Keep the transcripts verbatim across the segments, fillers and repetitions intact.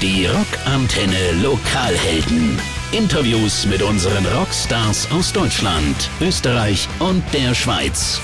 Die Rockantenne Lokalhelden. Interviews mit unseren Rockstars aus Deutschland, Österreich und der Schweiz.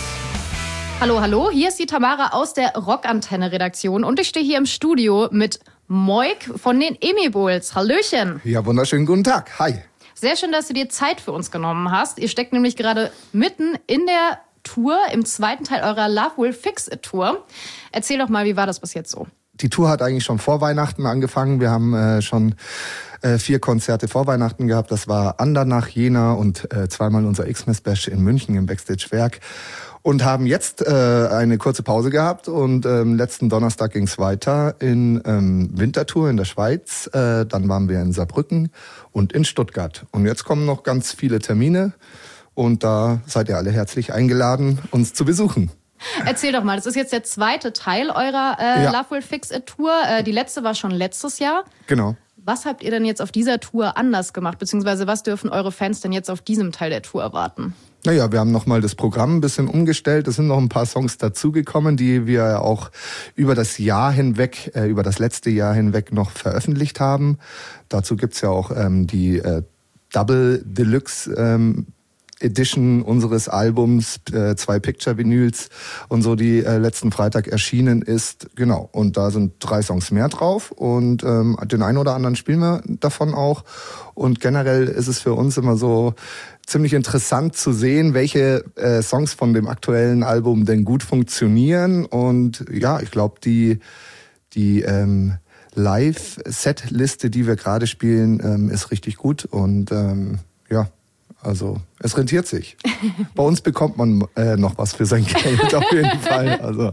Hallo, hallo, hier ist die Tamara aus der Rockantenne-Redaktion und ich stehe hier im Studio mit Moik von den Emibols. Hallöchen. Ja, wunderschönen guten Tag. Hi. Sehr schön, dass du dir Zeit für uns genommen hast. Ihr steckt nämlich gerade mitten in der Tour, im zweiten Teil eurer Love Will Fix It Tour. Erzähl doch mal, wie war das bis jetzt so? Die Tour hat eigentlich schon vor Weihnachten angefangen. Wir haben äh, schon äh, vier Konzerte vor Weihnachten gehabt. Das war Andernach, Jena und äh, zweimal unser Xmas-Bash in München im Backstage-Werk. Und haben jetzt äh, eine kurze Pause gehabt und ähm, letzten Donnerstag ging's weiter in ähm, Winterthur in der Schweiz. Äh, dann waren wir in Saarbrücken und in Stuttgart. Und jetzt kommen noch ganz viele Termine und da seid ihr alle herzlich eingeladen, uns zu besuchen. Erzähl doch mal, das ist jetzt der zweite Teil eurer äh, ja. Love Will Fix It Tour. Äh, die letzte war schon letztes Jahr. Genau. Was habt ihr denn jetzt auf dieser Tour anders gemacht? Beziehungsweise was dürfen eure Fans denn jetzt auf diesem Teil der Tour erwarten? Naja, wir haben nochmal das Programm ein bisschen umgestellt. Es sind noch ein paar Songs dazugekommen, die wir auch über das Jahr hinweg, äh, über das letzte Jahr hinweg noch veröffentlicht haben. Dazu gibt's ja auch ähm, die äh, Double Deluxe ähm, Edition unseres Albums, äh, zwei Picture-Vinyls und so, die äh, letzten Freitag erschienen ist. Genau, und da sind drei Songs mehr drauf und ähm, den einen oder anderen spielen wir davon auch. Und generell ist es für uns immer so ziemlich interessant zu sehen, welche äh, Songs von dem aktuellen Album denn gut funktionieren. Und ja, ich glaube, die, die ähm, Live-Set-Liste, die wir gerade spielen, ähm, ist richtig gut und ähm, ja, also es rentiert sich. Bei uns bekommt man äh, noch was für sein Geld auf jeden Fall. Also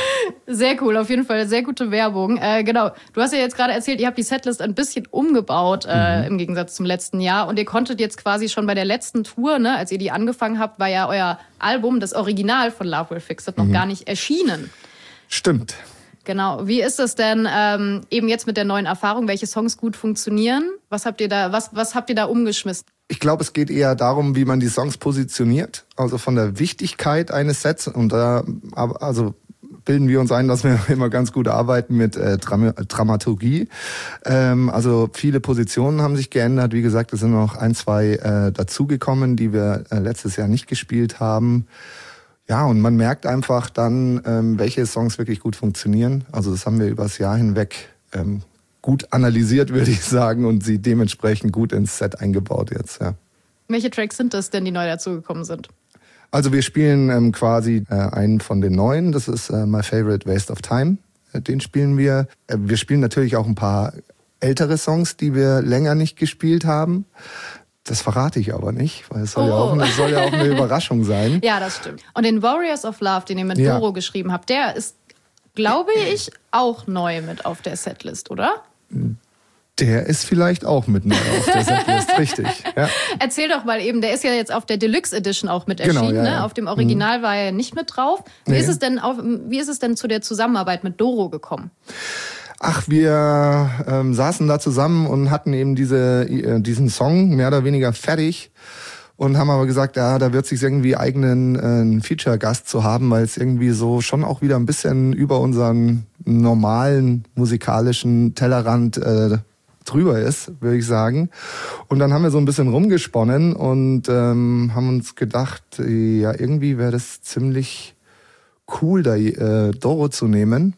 sehr cool, auf jeden Fall sehr gute Werbung. Äh, genau, du hast ja jetzt gerade erzählt, ihr habt die Setlist ein bisschen umgebaut äh, mhm. im Gegensatz zum letzten Jahr und ihr konntet jetzt quasi schon bei der letzten Tour, ne, als ihr die angefangen habt, war ja euer Album, das Original von Love Will Fix It, noch mhm. gar nicht erschienen. Stimmt. Genau. Wie ist es denn ähm, eben jetzt mit der neuen Erfahrung, welche Songs gut funktionieren? Was habt ihr da, was, was habt ihr da umgeschmissen? Ich glaube, es geht eher darum, wie man die Songs positioniert, also von der Wichtigkeit eines Sets. Und da also bilden wir uns ein, dass wir immer ganz gut arbeiten mit äh, Dram- Dramaturgie. Ähm, also viele Positionen haben sich geändert. Wie gesagt, es sind noch ein, zwei äh, dazugekommen, die wir äh, letztes Jahr nicht gespielt haben. Ja, und man merkt einfach dann, ähm, welche Songs wirklich gut funktionieren. Also das haben wir übers Jahr hinweg ähm, gut analysiert, würde ich sagen, und sie dementsprechend gut ins Set eingebaut jetzt, ja. Welche Tracks sind das denn, die neu dazugekommen sind? Also wir spielen ähm, quasi äh, einen von den neuen, das ist äh, My Favorite Waste of Time, äh, den spielen wir. Äh, wir spielen natürlich auch ein paar ältere Songs, die wir länger nicht gespielt haben. Das verrate ich aber nicht, weil es soll, oh. ja, auch eine, soll ja auch eine Überraschung sein. Ja, das stimmt. Und den Warriors of Love, den ihr mit ja. Doro geschrieben habt, der ist, glaube ich, auch neu mit auf der Setlist, oder? Der ist vielleicht auch mit neu auf der Setlist, richtig. Ja. Erzähl doch mal eben, der ist ja jetzt auf der Deluxe Edition auch mit erschienen, genau, ja, ja. Ne? Auf dem Original mhm. war er nicht mit drauf. Wie, nee. ist es denn auf, wie ist es denn zu der Zusammenarbeit mit Doro gekommen? Ach, wir ähm, saßen da zusammen und hatten eben diese, äh, diesen Song mehr oder weniger fertig und haben aber gesagt, ja, da wird sich irgendwie eigenen äh, einen Feature-Gast zu haben, weil es irgendwie so schon auch wieder ein bisschen über unseren normalen musikalischen Tellerrand äh, drüber ist, würde ich sagen. Und dann haben wir so ein bisschen rumgesponnen und ähm, haben uns gedacht, ja, irgendwie wäre das ziemlich cool, da äh, Doro zu nehmen.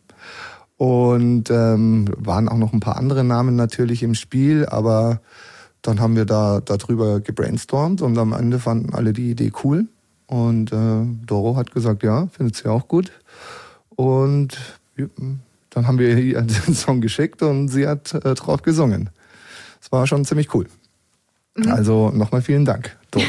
Und ähm, waren auch noch ein paar andere Namen natürlich im Spiel, aber dann haben wir da darüber gebrainstormt und am Ende fanden alle die Idee cool. Und äh, Doro hat gesagt, ja, findet sie auch gut. Und ja, dann haben wir ihr den Song geschickt und sie hat äh, drauf gesungen. Das war schon ziemlich cool. Mhm. Also nochmal vielen Dank, Doro.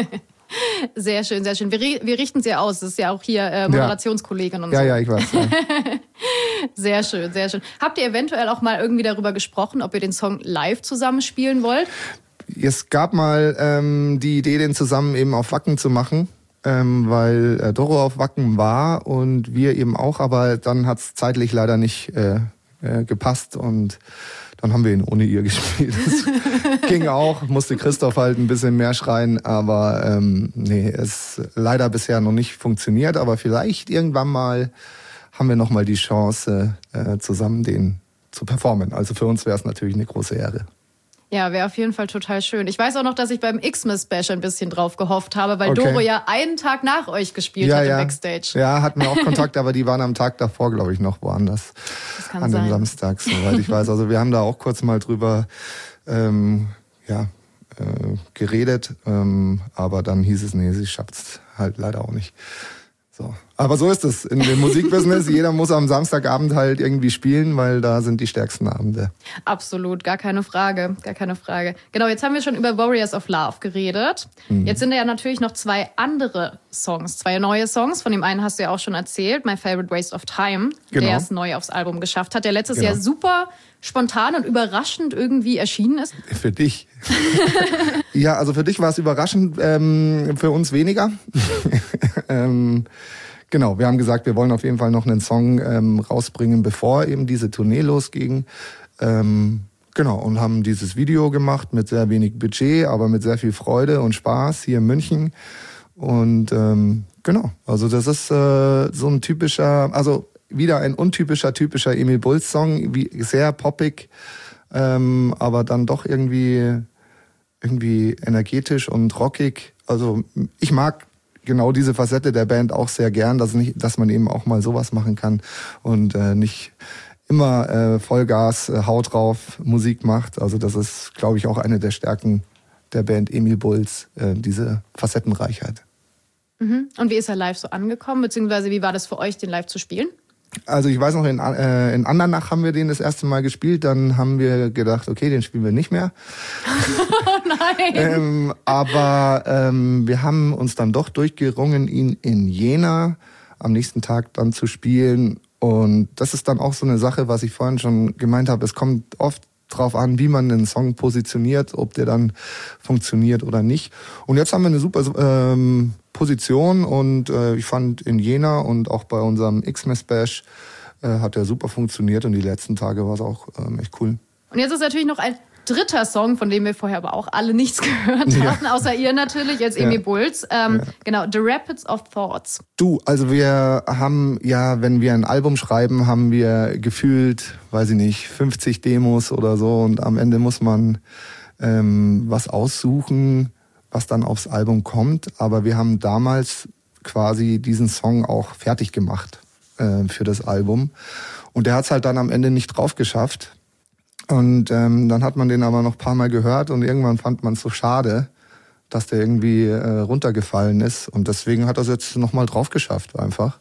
Sehr schön, sehr schön. Wir, wir richten es ja aus. Das ist ja auch hier äh, Moderationskollegin ja. und ja, so. Ja, ja, ich weiß. Ja. Sehr schön, sehr schön. Habt ihr eventuell auch mal irgendwie darüber gesprochen, ob ihr den Song live zusammenspielen wollt? Es gab mal ähm, die Idee, den zusammen eben auf Wacken zu machen, ähm, weil äh, Doro auf Wacken war und wir eben auch, aber dann hat es zeitlich leider nicht äh, äh, gepasst und dann haben wir ihn ohne ihr gespielt. Das ging auch, musste Christoph halt ein bisschen mehr schreien, aber ähm, nee, es leider bisher noch nicht funktioniert, aber vielleicht irgendwann mal haben wir nochmal die Chance, äh, zusammen den zu performen. Also für uns wäre es natürlich eine große Ehre. Ja, wäre auf jeden Fall total schön. Ich weiß auch noch, dass ich beim Xmas-Bash ein bisschen drauf gehofft habe, weil Okay. Doro ja einen Tag nach euch gespielt Ja, hat im ja. Backstage. Ja, hatten wir auch Kontakt, aber die waren am Tag davor, glaube ich, noch woanders. Das kann An sein. dem Samstag, soweit ich weiß. Also wir haben da auch kurz mal drüber ähm, ja, äh, geredet, ähm, aber dann hieß es, nee, sie schafft's halt leider auch nicht. So. Aber so ist es in dem Musikbusiness. Jeder muss am Samstagabend halt irgendwie spielen, weil da sind die stärksten Abende. Absolut, gar keine Frage, gar keine Frage. Genau, jetzt haben wir schon über Warriors of Love geredet. Mhm. Jetzt sind ja natürlich noch zwei andere Songs, zwei neue Songs. Von dem einen hast du ja auch schon erzählt, My Favorite Waste of Time, Genau. der es neu aufs Album geschafft hat, der letztes Genau. Jahr super spontan und überraschend irgendwie erschienen ist. Für dich. Ja, also für dich war es überraschend, ähm, für uns weniger. ähm, genau, wir haben gesagt, wir wollen auf jeden Fall noch einen Song ähm, rausbringen, bevor eben diese Tournee losging. Ähm, genau, und haben dieses Video gemacht mit sehr wenig Budget, aber mit sehr viel Freude und Spaß hier in München. Und ähm, genau, also das ist äh, so ein typischer, also wieder ein untypischer, typischer Emil Bulls Song, wie sehr poppig, ähm, aber dann doch irgendwie, irgendwie energetisch und rockig. Also ich mag genau diese Facette der Band auch sehr gern, dass, nicht, dass man eben auch mal sowas machen kann und äh, nicht immer äh, Vollgas, äh, Haut drauf Musik macht. Also das ist, glaube ich, auch eine der Stärken der Band Emil Bulls, äh, diese Facettenreichheit. Mhm. Und wie ist er live so angekommen, beziehungsweise wie war das für euch, den live zu spielen? Also ich weiß noch, in, äh, in Andernach haben wir den das erste Mal gespielt, dann haben wir gedacht, okay, den spielen wir nicht mehr. Oh nein! ähm, aber ähm, wir haben uns dann doch durchgerungen, ihn in Jena am nächsten Tag dann zu spielen. Und das ist dann auch so eine Sache, was ich vorhin schon gemeint habe, es kommt oft drauf an, wie man einen Song positioniert, ob der dann funktioniert oder nicht. Und jetzt haben wir eine super ähm, Position und äh, ich fand in Jena und auch bei unserem Xmas-Bash äh, hat er super funktioniert und die letzten Tage war es auch ähm, echt cool. Und jetzt ist natürlich noch ein dritter Song, von dem wir vorher aber auch alle nichts gehört Ja. hatten, außer ihr natürlich, jetzt Emil Ja. Bulls. Ähm, Ja. Genau, The Rapids of Thoughts. Du, also wir haben ja, wenn wir ein Album schreiben, haben wir gefühlt, weiß ich nicht, fünfzig Demos oder so und am Ende muss man ähm, was aussuchen, was dann aufs Album kommt. Aber wir haben damals quasi diesen Song auch fertig gemacht äh, für das Album und der hat es halt dann am Ende nicht drauf geschafft. Und ähm, dann hat man den aber noch ein paar Mal gehört und irgendwann fand man es so schade, dass der irgendwie äh, runtergefallen ist. Und deswegen hat er es jetzt nochmal drauf geschafft einfach.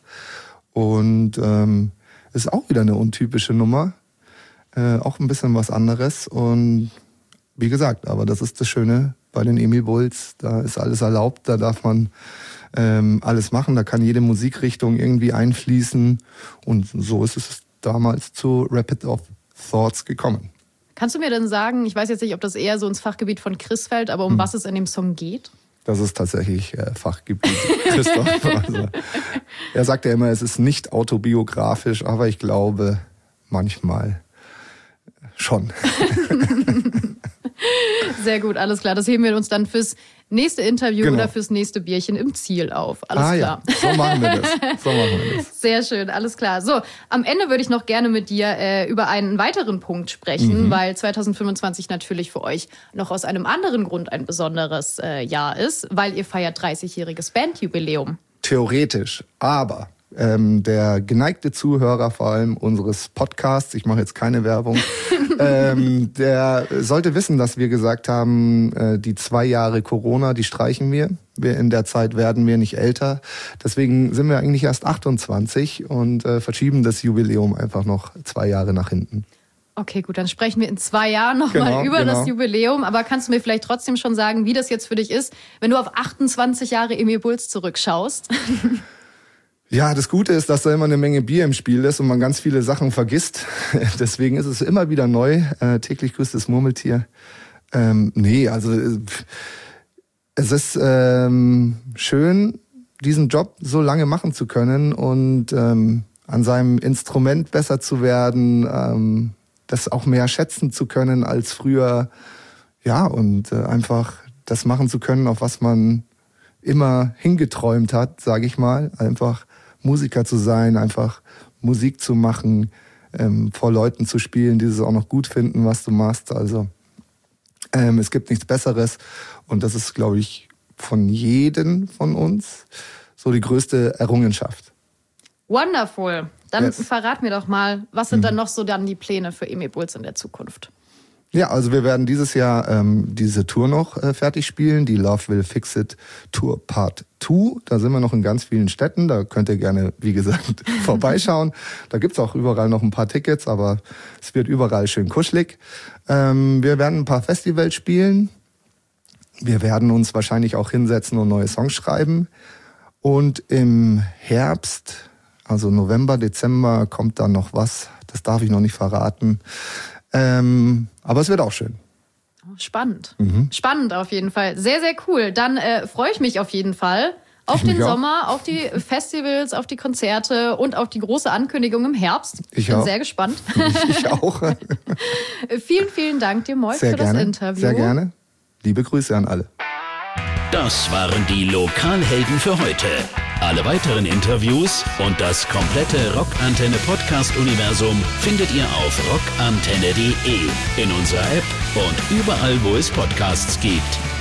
Und ähm, ist auch wieder eine untypische Nummer. Äh, auch ein bisschen was anderes. Und wie gesagt, aber das ist das Schöne bei den Emil Bulls. Da ist alles erlaubt, da darf man ähm, alles machen. Da kann jede Musikrichtung irgendwie einfließen. Und so ist es damals zu Rapid of Thoughts gekommen. Kannst du mir denn sagen, ich weiß jetzt nicht, ob das eher so ins Fachgebiet von Chris fällt, aber um hm. was es in dem Song geht? Das ist tatsächlich äh, Fachgebiet Christoph. Also, er sagt ja immer, es ist nicht autobiografisch, aber ich glaube manchmal schon. Sehr gut, alles klar. Das heben wir uns dann fürs nächste Interview Genau. oder fürs nächste Bierchen im Ziel auf. Alles ah klar. ja, so machen wir das. So machen wir das. Sehr schön, alles klar. So, am Ende würde ich noch gerne mit dir äh, über einen weiteren Punkt sprechen, mhm. weil zwanzig fünfundzwanzig natürlich für euch noch aus einem anderen Grund ein besonderes äh, Jahr ist, weil ihr feiert dreißigjähriges Bandjubiläum. Theoretisch, aber ähm, der geneigte Zuhörer vor allem unseres Podcasts, ich mache jetzt keine Werbung, ähm, der sollte wissen, dass wir gesagt haben, äh, die zwei Jahre Corona, die streichen wir. wir. In der Zeit werden wir nicht älter. Deswegen sind wir eigentlich erst achtundzwanzig und äh, verschieben das Jubiläum einfach noch zwei Jahre nach hinten. Okay, gut, dann sprechen wir in zwei Jahren nochmal Genau, über genau. das Jubiläum. Aber kannst du mir vielleicht trotzdem schon sagen, wie das jetzt für dich ist, wenn du auf achtundzwanzig Jahre Emil Bulls zurückschaust? Ja, das Gute ist, dass da immer eine Menge Bier im Spiel ist und man ganz viele Sachen vergisst. Deswegen ist es immer wieder neu. Äh, täglich grüßt das Murmeltier. Ähm, nee, also äh, es ist ähm, schön, diesen Job so lange machen zu können und ähm, an seinem Instrument besser zu werden, ähm, das auch mehr schätzen zu können als früher. Ja, und äh, einfach das machen zu können, auf was man immer hingeträumt hat, sage ich mal. Einfach Musiker zu sein, einfach Musik zu machen, ähm, vor Leuten zu spielen, die es auch noch gut finden, was du machst. Also ähm, es gibt nichts Besseres und das ist, glaube ich, von jedem von uns so die größte Errungenschaft. Wonderful. Dann Yes. verrat mir doch mal, was sind mhm. dann noch so dann die Pläne für Emil Bulls in der Zukunft? Ja, also wir werden dieses Jahr ähm, diese Tour noch äh, fertig spielen, die Love Will Fix It Tour Part zwei. Da sind wir noch in ganz vielen Städten, da könnt ihr gerne, wie gesagt, vorbeischauen. Da gibt's auch überall noch ein paar Tickets, aber es wird überall schön kuschelig. Ähm, wir werden ein paar Festivals spielen. Wir werden uns wahrscheinlich auch hinsetzen und neue Songs schreiben. Und im Herbst, also November, Dezember, kommt dann noch was. Das darf ich noch nicht verraten. Ähm, aber es wird auch schön. Spannend. Mhm. Spannend auf jeden Fall. Sehr, sehr cool. Dann äh, freue ich mich auf jeden Fall auf ich den Sommer, auf die Festivals, auf die Konzerte und auf die große Ankündigung im Herbst. Ich bin auch. sehr gespannt. Ich, ich auch. Vielen, vielen Dank dir, Moik, für gerne. das Interview. Sehr gerne. Liebe Grüße an alle. Das waren die Lokalhelden für heute. Alle weiteren Interviews und das komplette Rockantenne Podcast-Universum findet ihr auf rockantenne punkt de, in unserer App und überall, wo es Podcasts gibt.